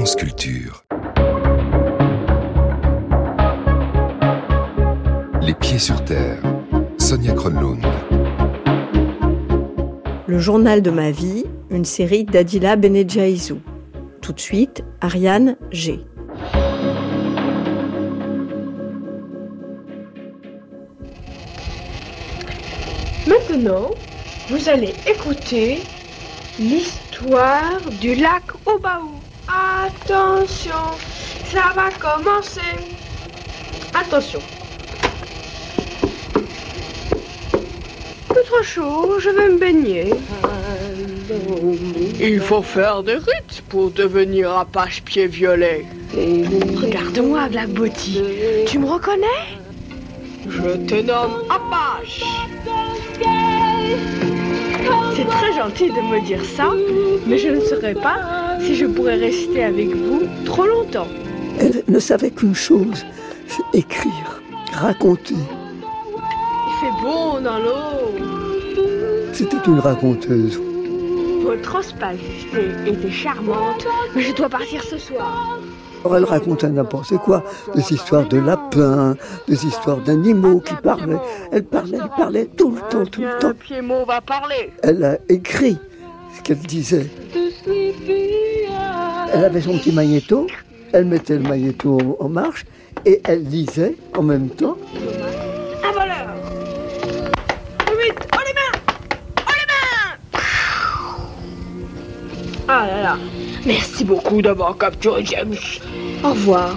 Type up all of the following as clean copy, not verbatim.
France Culture. Les pieds sur terre. Sonia Kronlund. Le journal de ma vie, une série d'Adila Benedjaïzou. Tout de suite, Ariane G. Maintenant, vous allez écouter l'histoire du lac Obaou. Attention, ça va commencer. Attention. Peu trop chaud, je vais me baigner. Il faut faire des rites pour devenir Apache Pied Violet. Regarde-moi, Black Beauty. Tu me reconnais? Je te nomme Apache. C'est très gentil de me dire ça, mais je ne saurais pas si je pourrais rester avec vous trop longtemps. Elle ne savait qu'une chose, c'est écrire, raconter. Il fait bon dans l'eau. C'était une raconteuse. Votre hospitalité était charmante, mais je dois partir ce soir. Alors elle racontait n'importe quoi, des histoires de lapins, des histoires d'animaux qui parlaient. Elle parlait tout le temps. Le pied-mot va parler. Elle a écrit ce qu'elle disait. Elle avait son petit magnéto, elle mettait le magnéto en marche et elle lisait en même temps. Un voleur. Vite, oh les mains. Ah là là. Merci beaucoup d'avoir capturé James. Au revoir.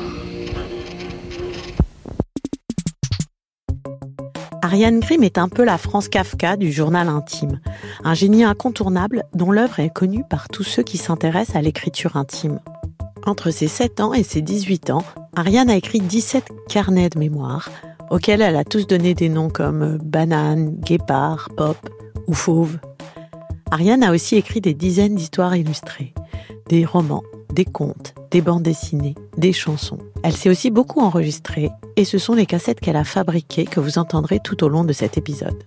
Ariane Grimm est un peu la France Kafka du journal intime. Un génie incontournable dont l'œuvre est connue par tous ceux qui s'intéressent à l'écriture intime. Entre ses 7 ans et ses 18 ans, Ariane a écrit 17 carnets de mémoire, auxquels elle a tous donné des noms comme Banane, Guépard, Pop ou Fauve. Ariane a aussi écrit des dizaines d'histoires illustrées, des romans, des contes, des bandes dessinées, des chansons. Elle s'est aussi beaucoup enregistrée et ce sont les cassettes qu'elle a fabriquées que vous entendrez tout au long de cet épisode.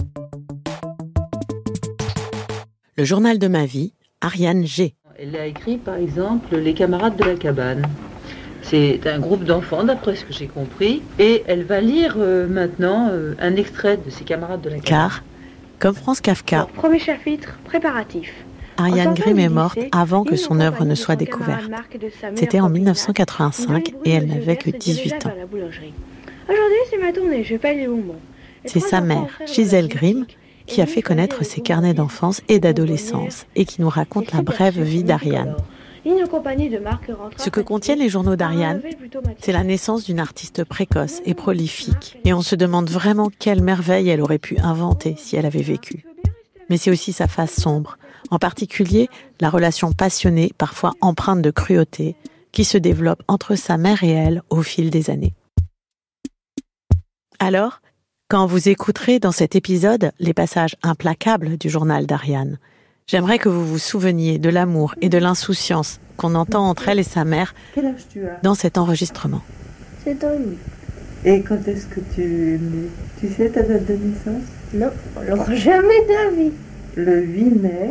Le journal de ma vie, Ariane G. Elle a écrit par exemple Les camarades de la cabane. C'est un groupe d'enfants d'après ce que j'ai compris et elle va lire maintenant un extrait de ces camarades de la cabane. Car, comme France Kafka, Premier chapitre, préparatif. Ariane Grimm est morte avant que son œuvre ne soit découverte. C'était en 1985 et elle n'avait que 18 ans. Aujourd'hui, c'est ma tournée, je paye les bonbons. C'est sa mère, Gisèle Grimm, qui a fait connaître ses carnets d'enfance et d'adolescence et qui nous raconte la brève vie d'Ariane. Ce que contiennent les journaux d'Ariane, c'est la naissance d'une artiste précoce et prolifique. Et on se demande vraiment quelle merveille elle aurait pu inventer si elle avait vécu. Mais c'est aussi sa face sombre, en particulier la relation passionnée, parfois empreinte de cruauté, qui se développe entre sa mère et elle au fil des années. Alors, quand vous écouterez dans cet épisode les passages implacables du journal d'Ariane, j'aimerais que vous vous souveniez de l'amour et de l'insouciance qu'on entend entre elle et sa mère dans cet enregistrement. 7 ans et demi. Et quand est-ce que tu es née? Tu sais ta date de naissance? Non, alors jamais de la vie. Le 8 mai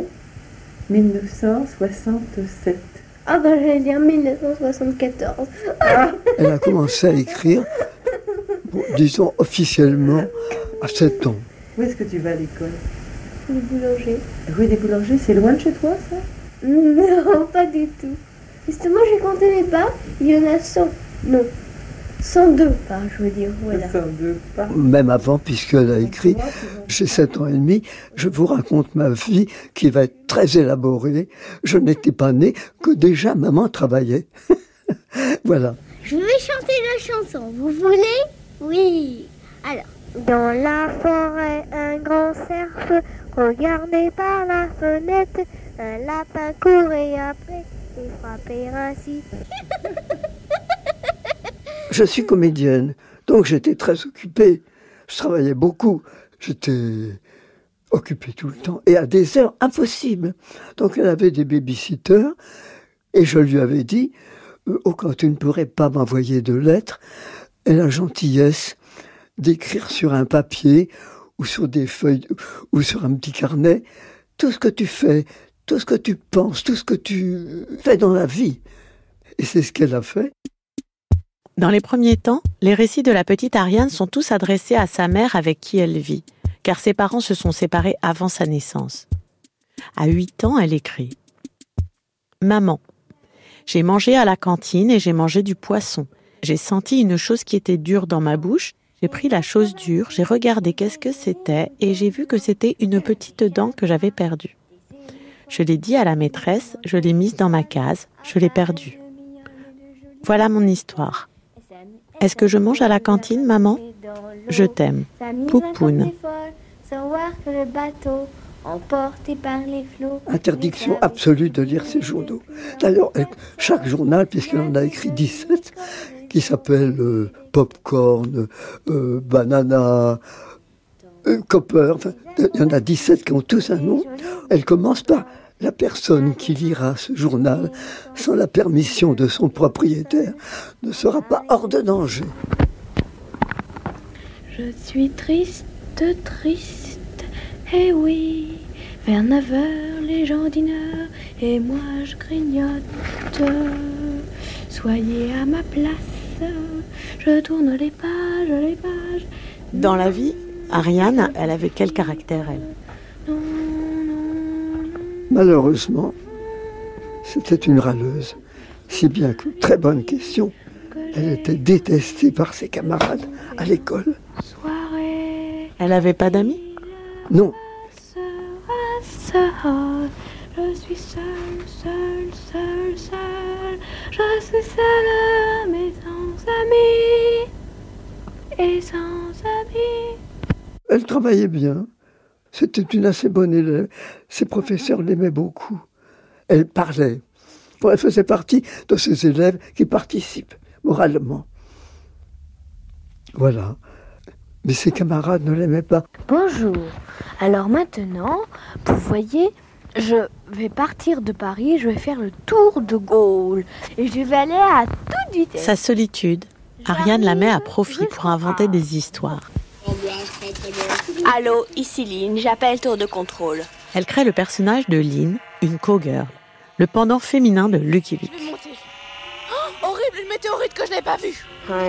1967. Ah ben j'allais dire 1974. Elle a commencé à écrire, disons officiellement, à 7 ans. Où est-ce que tu vas à l'école? Le boulanger. Rue des Boulangers, c'est loin de chez toi ça? Non, pas du tout. Justement, j'ai compté les pas, il y en a 100. Non, 102 pas, je veux dire, voilà. 102 pas. Même avant, puisqu'elle a écrit, j'ai 7 ans et demi, je vous raconte ma vie qui va être très élaborée. Je n'étais pas née que déjà maman travaillait. Voilà. Je vais chanter la chanson, vous voulez? Oui. Alors. Dans la forêt, un grand cerf, regardé par la fenêtre, un lapin courait après et frappait ainsi. Je suis comédienne, donc j'étais très occupée. Je travaillais beaucoup. J'étais occupée tout le temps et à des heures impossibles. Donc elle avait des babysitters et je lui avais dit quand tu ne pourrais pas m'envoyer de lettres, aie la gentillesse d'écrire sur un papier ou sur des feuilles ou sur un petit carnet tout ce que tu fais, tout ce que tu penses, tout ce que tu fais dans la vie. Et c'est ce qu'elle a fait. Dans les premiers temps, les récits de la petite Ariane sont tous adressés à sa mère avec qui elle vit, car ses parents se sont séparés avant sa naissance. À 8 ans, elle écrit « Maman, j'ai mangé à la cantine et j'ai mangé du poisson. J'ai senti une chose qui était dure dans ma bouche. J'ai pris la chose dure, j'ai regardé qu'est-ce que c'était et j'ai vu que c'était une petite dent que j'avais perdue. Je l'ai dit à la maîtresse, je l'ai mise dans ma case, je l'ai perdue. Voilà mon histoire. Est-ce que je mange à la cantine, maman ? Je t'aime. Poupoune. Interdiction absolue de lire ces journaux. D'ailleurs, chaque journal, puisqu'elle en a écrit 17, qui s'appelle Popcorn, Banana, Copper, enfin, il y en a 17 qui ont tous un nom. Elle commence par la personne qui lira ce journal sans la permission de son propriétaire ne sera pas hors de danger. Je suis triste, eh oui. Vers 9h, les gens dînent et moi je grignote. Soyez à ma place, je tourne les pages. Dans la vie, Ariane, elle avait quel caractère, elle ? Malheureusement, c'était une râleuse. Si bien que, très bonne question, elle était détestée par ses camarades à l'école. Elle n'avait pas d'amis ? Non. Je suis seule. Je suis seule, mais sans amis. Et sans amis. Elle travaillait bien. C'était une assez bonne élève. Ses professeurs l'aimaient beaucoup. Elle parlait. Elle faisait partie de ces élèves qui participent moralement. Voilà. Mais ses camarades ne l'aimaient pas. Bonjour. Alors maintenant, vous voyez, je vais partir de Paris, je vais faire le tour de Gaulle. Et je vais aller à toute vitesse. Sa solitude, Ariane la met à profit pour inventer des histoires. Allô, ici Lynn, j'appelle tour de contrôle. Elle crée le personnage de Lynn, une cowgirl, le pendant féminin de Lucky Luke. Oh, horrible, une météorite que je n'ai pas vue.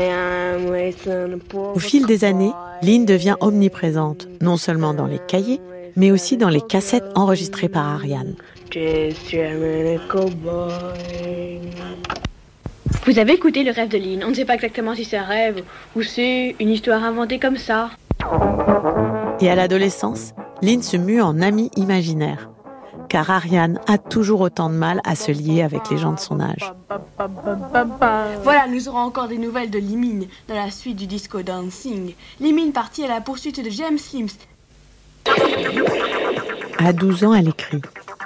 Au fil des années, Lynn devient omniprésente, non seulement dans les cahiers, mais aussi dans les cassettes enregistrées par Ariane. Vous avez écouté le rêve de Lynn. On ne sait pas exactement si c'est un rêve ou c'est une histoire inventée comme ça. Et à l'adolescence, Lynn se mue en amie imaginaire, car Ariane a toujours autant de mal à se lier avec les gens de son âge. Voilà, nous aurons encore des nouvelles de Limine dans la suite du disco dancing. Limine partit à la poursuite de James Slims. À 12 ans, elle écrit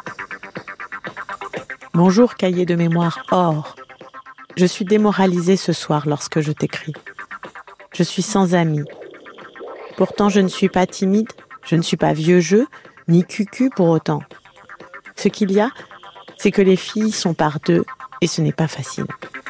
« Bonjour, cahier de mémoire or. Je suis démoralisée ce soir lorsque je t'écris. Je suis sans amis. Pourtant, je ne suis pas timide, je ne suis pas vieux jeu, ni cucu pour autant. Ce qu'il y a, c'est que les filles sont par deux et ce n'est pas facile. »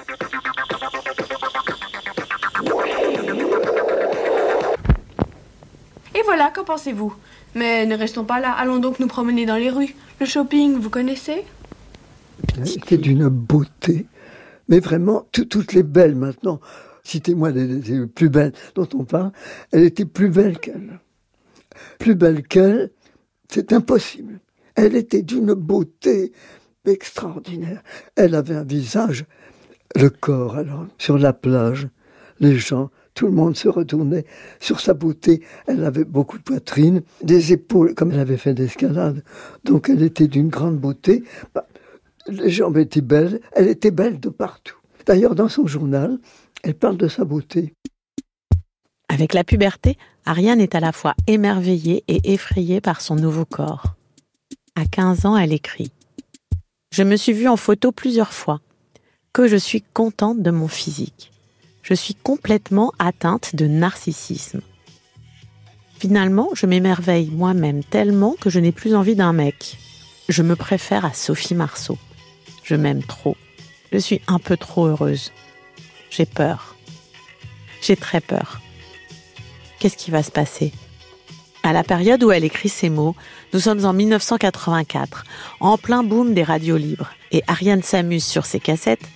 Et voilà, qu'en pensez-vous ? Mais ne restons pas là, allons donc nous promener dans les rues. Le shopping, vous connaissez ? C'était d'une beauté. Mais vraiment, toutes les belles maintenant, citez-moi des plus belles dont on parle, elle était plus belle qu'elle. Plus belle qu'elle, c'est impossible. Elle était d'une beauté extraordinaire. Elle avait un visage, le corps alors, sur la plage, les gens, tout le monde se retournait sur sa beauté. Elle avait beaucoup de poitrine, des épaules, comme elle avait fait d'escalade. Donc elle était d'une grande beauté. Les jambes étaient belles, elle était belle de partout. D'ailleurs, dans son journal, elle parle de sa beauté. Avec la puberté, Ariane est à la fois émerveillée et effrayée par son nouveau corps. À 15 ans, elle écrit « Je me suis vue en photo plusieurs fois, que je suis contente de mon physique. Je suis complètement atteinte de narcissisme. Finalement, je m'émerveille moi-même tellement que je n'ai plus envie d'un mec. Je me préfère à Sophie Marceau. Je m'aime trop. Je suis un peu trop heureuse. J'ai peur. J'ai très peur. Qu'est-ce qui va se passer ? » À la période où elle écrit ces mots, nous sommes en 1984, en plein boom des radios libres, et Ariane s'amuse sur ses cassettes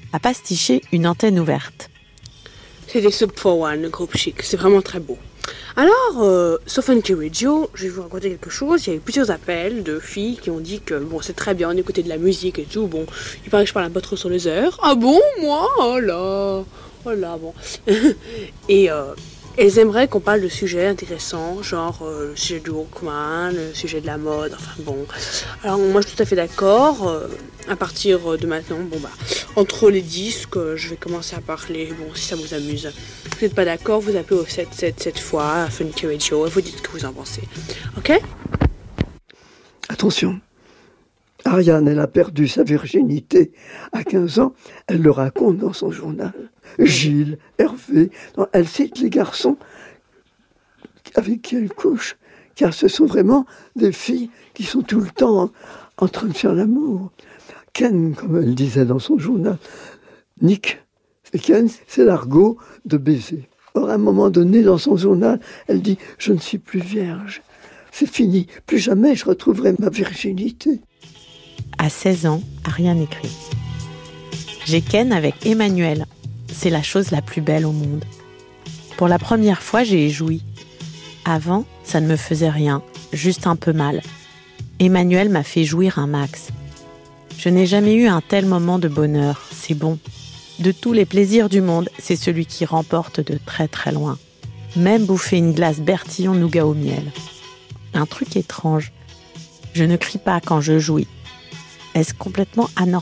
a pastiché une antenne ouverte. C'est des Sub 41, le groupe chic, c'est vraiment très beau. Alors, sur Funky Radio, je vais vous raconter quelque chose. Il y a eu plusieurs appels de filles qui ont dit que bon, c'est très bien d'écouter de la musique et tout. Bon, il paraît que je parle un peu trop sur les heures. Ah bon, moi? Oh là, bon. Et elles aimeraient qu'on parle de sujets intéressants, genre le sujet du Walkman, le sujet de la mode, enfin bon. Alors moi je suis tout à fait d'accord. À partir de maintenant, entre les disques, je vais commencer à parler, bon, si ça vous amuse. Si vous n'êtes pas d'accord, vous appelez au 777 fois à Funky Radio et vous dites ce que vous en pensez. Ok? Attention, Ariane, elle a perdu sa virginité à 15 ans. Elle le raconte dans son journal. Gilles, Hervé, elle cite les garçons avec qui elle couche, car ce sont vraiment des filles qui sont tout le temps en train de faire l'amour. Ken, comme elle disait dans son journal, Nick, et Ken, c'est l'argot de baiser. Or, à un moment donné, dans son journal, elle dit « Je ne suis plus vierge. C'est fini. Plus jamais je retrouverai ma virginité. » À 16 ans, Ariane écrit « J'ai ken avec Emmanuel. C'est la chose la plus belle au monde. Pour la première fois, j'ai joui. Avant, ça ne me faisait rien, juste un peu mal. Emmanuel m'a fait jouir un max. Je n'ai jamais eu un tel moment de bonheur, c'est bon. De tous les plaisirs du monde, c'est celui qui remporte de très très loin. Même bouffer une glace Bertillon nougat au miel. Un truc étrange. Je ne crie pas quand je jouis. Est-ce complètement anormal ?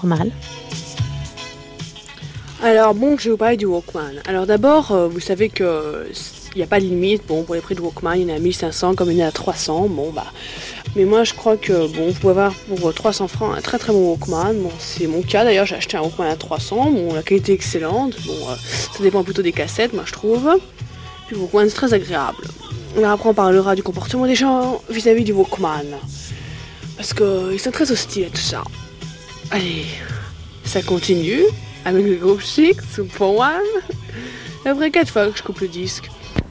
Alors bon, je vais vous parler du Walkman. Alors d'abord, vous savez que il n'y a pas de limite. Bon, pour les prix de Walkman, il y en a à 1500 comme il y en a à 300. Mais moi je crois que bon, vous pouvez avoir pour 300 francs un très très bon Walkman. Bon, c'est mon cas d'ailleurs, j'ai acheté un Walkman à 300. Bon, la qualité est excellente. Bon, ça dépend plutôt des cassettes, moi je trouve. Puis le Walkman c'est très agréable. Alors après on parlera du comportement des gens vis-à-vis du Walkman. Parce qu'ils sont très hostiles à tout ça. Allez, ça continue avec le groupe chic, Sub 41. Après 4 fois que je coupe le disque.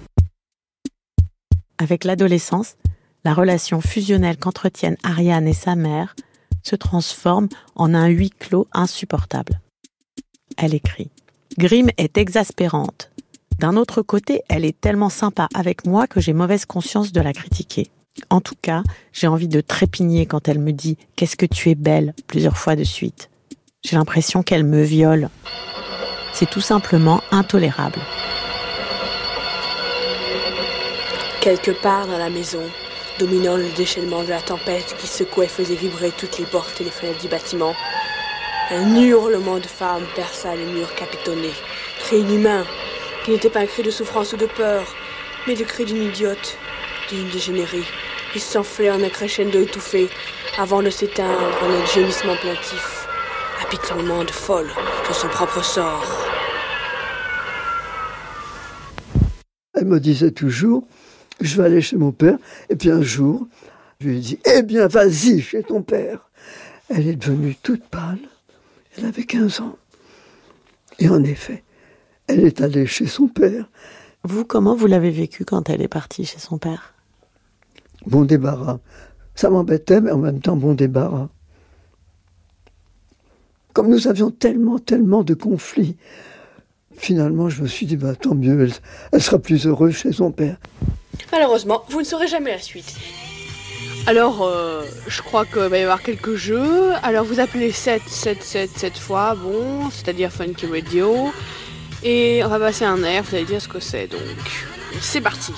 Avec l'adolescence, la relation fusionnelle qu'entretiennent Ariane et sa mère se transforme en un huis clos insupportable. Elle écrit « Grimm est exaspérante. D'un autre côté, elle est tellement sympa avec moi que j'ai mauvaise conscience de la critiquer. En tout cas, j'ai envie de trépigner quand elle me dit « Qu'est-ce que tu es belle » plusieurs fois de suite. J'ai l'impression qu'elle me viole. C'est tout simplement intolérable. Quelque part dans la maison, dominant le déchaînement de la tempête qui secouait et faisait vibrer toutes les portes et les fenêtres du bâtiment, un hurlement de femme perça les murs capitonnés. Cri inhumain, qui n'était pas un cri de souffrance ou de peur, mais le cri d'une idiote, d'une dégénérée. Il s'enflait en un crescendo étouffé, avant de s'éteindre en un gémissement plaintif, apitoiement de folle sur son propre sort. Elle me disait toujours, je vais aller chez mon père, et puis un jour, je lui ai dit, eh bien, vas-y chez ton père. Elle est devenue toute pâle, elle avait 15 ans. Et en effet, elle est allée chez son père. Vous, comment vous l'avez vécu quand elle est partie chez son père ? Bon débarras. Ça m'embêtait, mais en même temps, bon débarras. Comme nous avions tellement de conflits, finalement, je me suis dit, tant mieux, elle sera plus heureuse chez son père. Malheureusement, vous ne saurez jamais la suite. Alors, je crois qu'il va y avoir quelques jeux. Alors, vous appelez 7 fois, bon, c'est-à-dire Funky Radio. Et on va passer un air, vous allez dire ce que c'est, donc c'est parti.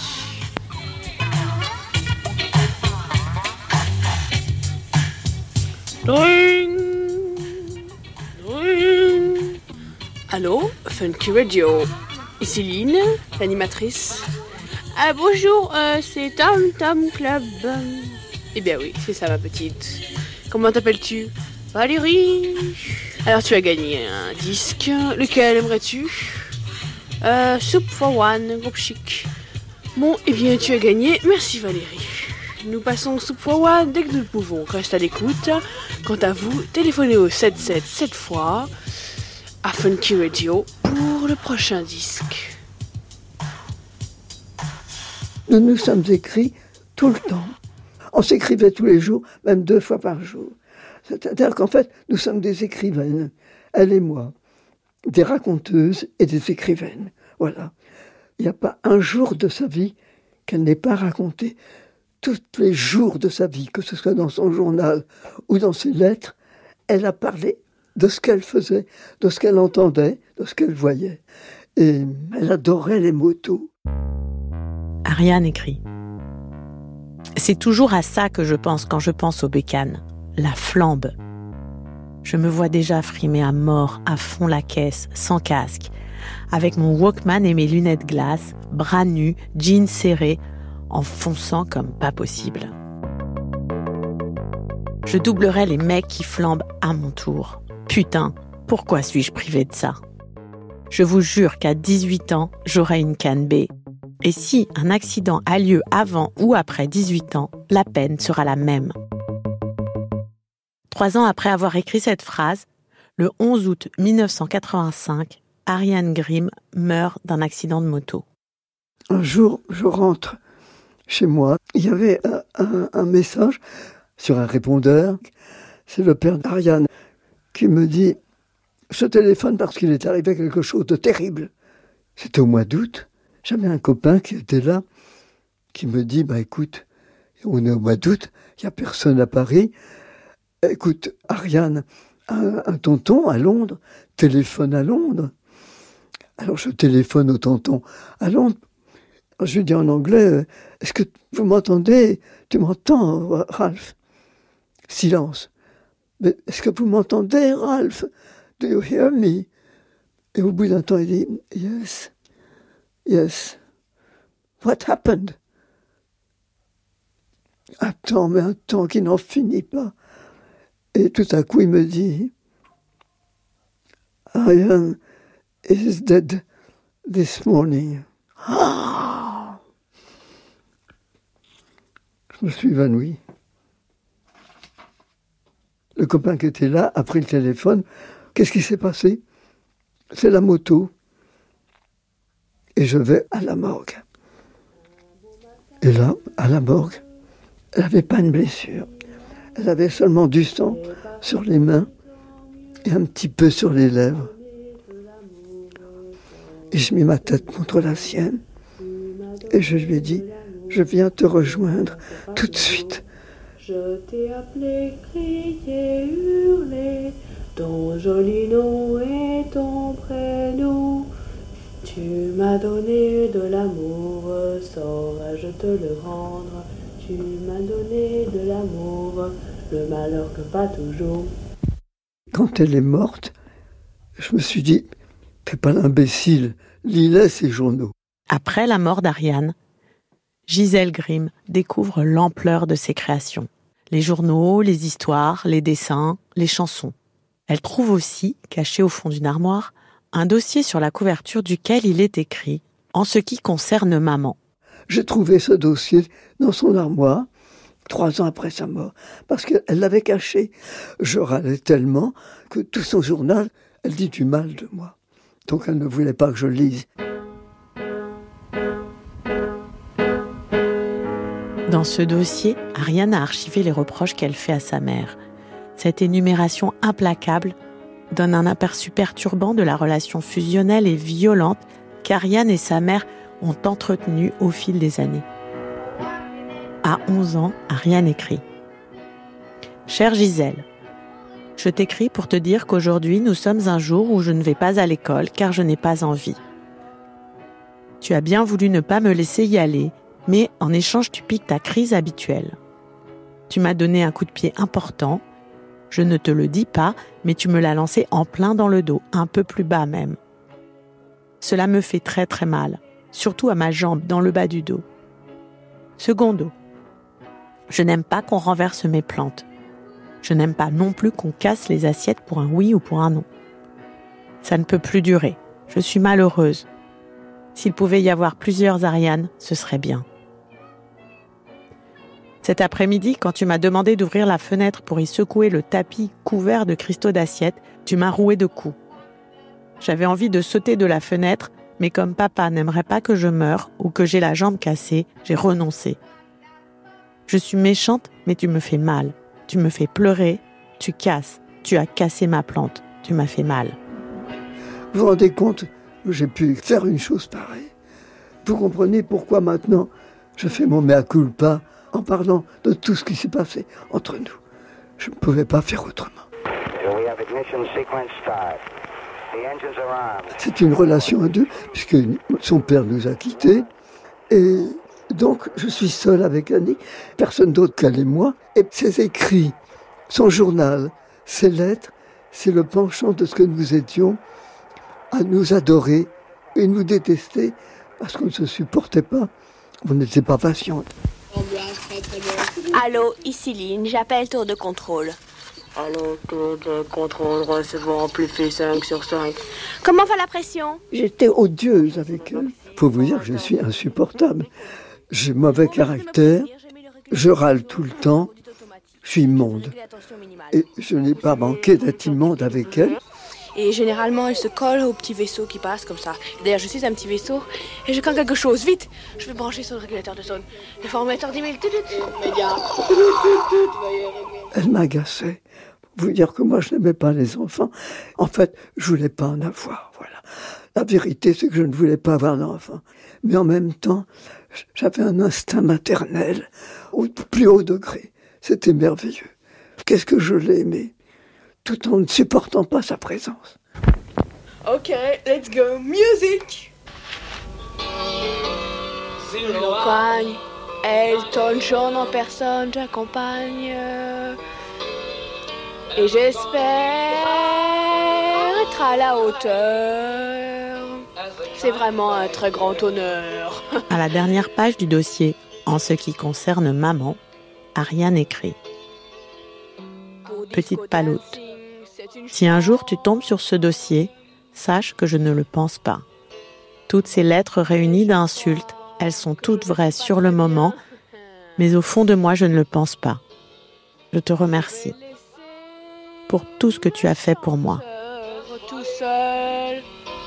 Dring, dring. Allô, Funky Radio. Ici Lynn, l'animatrice. Ah bonjour, c'est Tom Club. Eh bien oui, c'est ça ma petite. Comment t'appelles-tu ? Valérie. Alors tu as gagné un disque. Lequel aimerais-tu ? Sub 41, groupe chic. Bon, eh bien tu as gagné. Merci Valérie. Nous passons au Sub 41 dès que nous le pouvons. Reste à l'écoute. Quant à vous, téléphonez au 777 fois à Funky Radio pour le prochain disque. Nous nous sommes écrits tout le temps. On s'écrivait tous les jours, même 2 fois par jour. C'est-à-dire qu'en fait, nous sommes des écrivaines, elle et moi. des raconteuses et des écrivaines. Voilà. Il n'y a pas un jour de sa vie qu'elle n'ait pas raconté. Tous les jours de sa vie, que ce soit dans son journal ou dans ses lettres, elle a parlé de ce qu'elle faisait, de ce qu'elle entendait, de ce qu'elle voyait. Et elle adorait les motos. Ariane écrit. C'est toujours à ça que je pense quand je pense aux bécanes. La flambe. Je me vois déjà frimer à mort, à fond la caisse, sans casque, avec mon Walkman et mes lunettes glace, bras nus, jeans serrés, en fonçant comme pas possible. Je doublerai les mecs qui flambent à mon tour. Putain, pourquoi suis-je privée de ça ? Je vous jure qu'à 18 ans, j'aurai une canne B. Et si un accident a lieu avant ou après 18 ans, la peine sera la même. 3 ans après avoir écrit cette phrase, le 11 août 1985, Ariane Grimm meurt d'un accident de moto. Un jour, je rentre chez moi. Il y avait un message sur un répondeur. C'est le père d'Ariane qui me dit « Je téléphone parce qu'il est arrivé quelque chose de terrible. » C'était au mois d'août. J'avais un copain qui était là, qui me dit « Écoute, on est au mois d'août, il n'y a personne à Paris. Écoute, Ariane, un tonton à Londres, téléphone à Londres. » Alors je téléphone au tonton à Londres. Je lui dis en anglais « Est-ce que vous m'entendez ? Tu m'entends, Ralph ?» Silence. « Mais est-ce que vous m'entendez, Ralph ? Do you hear me ?» Et au bout d'un temps, il dit « Yes, yes. What happened ?» Un temps qui n'en finit pas. Et tout à coup, il me dit « Ariane is dead this morning. » Je me suis évanoui. Le copain qui était là a pris le téléphone. Qu'est-ce qui s'est passé ? C'est la moto. Et je vais à la morgue. Et là, à la morgue, elle n'avait pas une blessure. Elle avait seulement du sang sur les mains et un petit peu sur les lèvres. Et je mis ma tête contre la sienne et je lui ai dit « Je viens te rejoindre tout de suite. » Je t'ai appelé, crié, hurlé, ton joli nom et ton prénom. Tu m'as donné de l'amour, saurais-je te le rendre. Tu m'as donné de l'amour, le malheur que pas toujours. Quand elle est morte, je me suis dit « Fais pas l'imbécile, lis-les ces journaux. » Après la mort d'Ariane, Gisèle Grimm découvre l'ampleur de ses créations. Les journaux, les histoires, les dessins, les chansons. Elle trouve aussi, caché au fond d'une armoire, un dossier sur la couverture duquel il est écrit « En ce qui concerne maman ». J'ai trouvé ce dossier dans son armoire, 3 ans après sa mort, parce qu'elle l'avait caché. Je râlais tellement que tout son journal, elle dit du mal de moi. Donc elle ne voulait pas que je le lise. Dans ce dossier, Ariane a archivé les reproches qu'elle fait à sa mère. Cette énumération implacable donne un aperçu perturbant de la relation fusionnelle et violente qu'Ariane et sa mère ont entretenue au fil des années. À 11 ans, Ariane écrit « Chère Gisèle, je t'écris pour te dire qu'aujourd'hui nous sommes un jour où je ne vais pas à l'école car je n'ai pas envie. Tu as bien voulu ne pas me laisser y aller, mais en échange tu piques ta crise habituelle. Tu m'as donné un coup de pied important, je ne te le dis pas, mais tu me l'as lancé en plein dans le dos, un peu plus bas même. Cela me fait très très mal, surtout à ma jambe, dans le bas du dos. Secondo, je n'aime pas qu'on renverse mes plantes. Je n'aime pas non plus qu'on casse les assiettes pour un oui ou pour un non. Ça ne peut plus durer, je suis malheureuse. S'il pouvait y avoir plusieurs Ariane, ce serait bien. Cet après-midi, quand tu m'as demandé d'ouvrir la fenêtre pour y secouer le tapis couvert de cristaux d'assiettes, tu m'as roué de coups. J'avais envie de sauter de la fenêtre, mais comme papa n'aimerait pas que je meure ou que j'ai la jambe cassée, j'ai renoncé. Je suis méchante, mais tu me fais mal. Tu me fais pleurer, tu casses. Tu as cassé ma plante, tu m'as fait mal. Vous vous rendez compte que j'ai pu faire une chose pareille? Vous comprenez pourquoi maintenant je fais mon mea culpa en parlant de tout ce qui s'est passé entre nous. Je ne pouvais pas faire autrement. C'est une relation à deux, puisque son père nous a quittés. Et donc, je suis seul avec Annie, personne d'autre qu'elle et moi. Et ses écrits, son journal, ses lettres, c'est le penchant de ce que nous étions à nous adorer et nous détester parce qu'on ne se supportait pas, on n'était pas patiente. Allô, ici Lynn, j'appelle tour de contrôle. Allô, tour de contrôle, recevant amplifié 5 sur 5. Comment va la pression? J'étais odieuse avec eux. Faut vous dire que je suis insupportable. J'ai mauvais caractère, je râle tout le temps, je suis immonde. Et je n'ai pas manqué d'être immonde avec elle. Et généralement, elle se colle au petit vaisseau qui passe comme ça. D'ailleurs, je suis un petit vaisseau et je crains quelque chose. Vite, je vais brancher sur le régulateur de zone. Le formateur 10 000. Elle m'agaçait. Vous dire que moi, je n'aimais pas les enfants. En fait, je voulais pas en avoir. Voilà. La vérité, c'est que je ne voulais pas avoir d'enfants. Mais en même temps, j'avais un instinct maternel au plus haut degré. C'était merveilleux. Qu'est-ce que je l'aimais, tout en ne supportant pas sa présence. Ok, let's go, music. J'accompagne Elton John en personne, j'accompagne et j'espère être à la hauteur. C'est vraiment un très grand honneur. À la dernière page du dossier, en ce qui concerne maman, Ariane écrit: Petite paloute, si un jour tu tombes sur ce dossier, sache que je ne le pense pas. Toutes ces lettres réunies d'insultes, elles sont toutes vraies sur le moment, mais au fond de moi, je ne le pense pas. Je te remercie pour tout ce que tu as fait pour moi. Tout seul.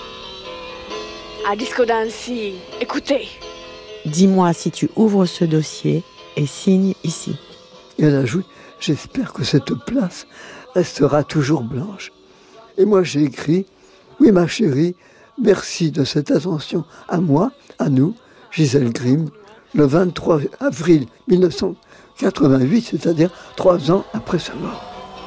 À Disco Dancing, écoutez. Dis-moi si tu ouvres ce dossier et signe ici. Et elle ajoute: j'espère que cette place restera toujours blanche. Et moi j'ai écrit: oui ma chérie, merci de cette attention à moi, à nous, Gisèle Grimm, le 23 avril 1988, c'est-à-dire 3 ans après sa mort.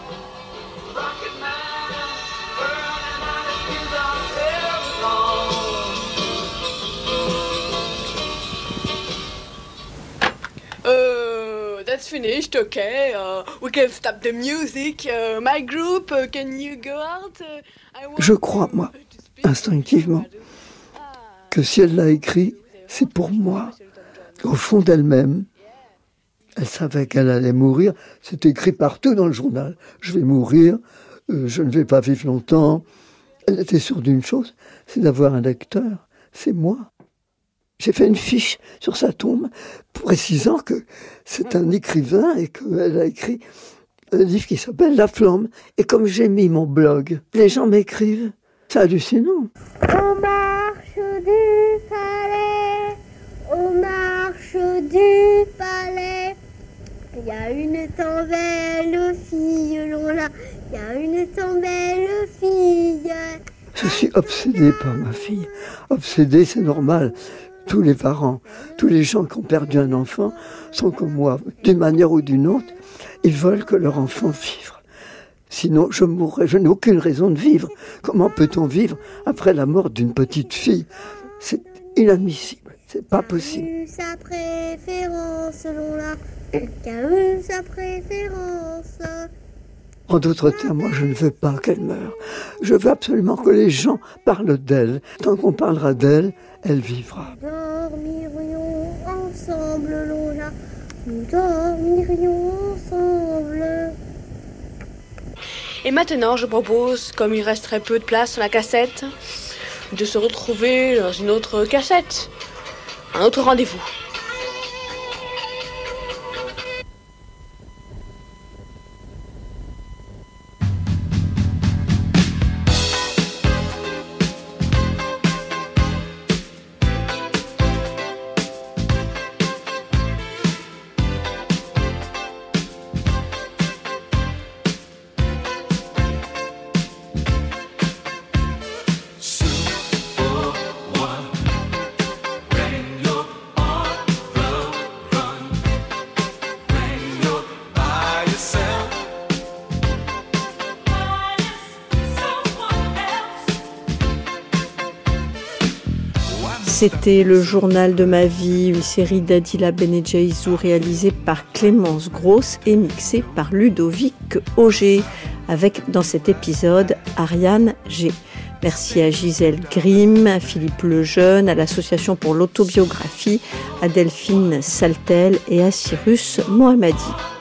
That's finished, okay. We can stop the music. My group, can you go out? Je crois, moi, instinctivement, que si elle l'a écrit, c'est pour moi. Au fond d'elle-même, elle savait qu'elle allait mourir. C'est écrit partout dans le journal. Je vais mourir, je ne vais pas vivre longtemps. Elle était sûre d'une chose, c'est d'avoir un lecteur. C'est moi. J'ai fait une fiche sur sa tombe précisant que c'est un écrivain et qu'elle a écrit un livre qui s'appelle La Flamme. Et comme j'ai mis mon blog, les gens m'écrivent. C'est hallucinant. On marche du palais, on marche du palais. Il y a une tant belle fille, Lola, il y a une tant belle fille. Je suis obsédé par ma fille. Obsédé, c'est normal. Tous les parents, tous les gens qui ont perdu un enfant sont comme moi, d'une manière ou d'une autre. Ils veulent que leur enfant vive. Sinon, je mourrai. Je n'ai aucune raison de vivre. Comment peut-on vivre après la mort d'une petite fille? C'est inadmissible. C'est pas possible. Sa préférence, Lola, qu'a eu sa préférence. En d'autres termes, moi, je ne veux pas qu'elle meure. Je veux absolument que les gens parlent d'elle. Tant qu'on parlera d'elle, elle vivra. Nous dormirions ensemble, Lola. Nous dormirions ensemble. Et maintenant, je propose, comme il reste très peu de place sur la cassette, de se retrouver dans une autre cassette. Un autre rendez-vous. C'était le journal de ma vie, une série d'Adila Benedjeizou réalisée par Clémence Grosse et mixée par Ludovic Auger, avec dans cet épisode Ariane G. Merci à Gisèle Grimm, à Philippe Lejeune, à l'Association pour l'autobiographie, à Delphine Saltel et à Cyrus Mohammadi.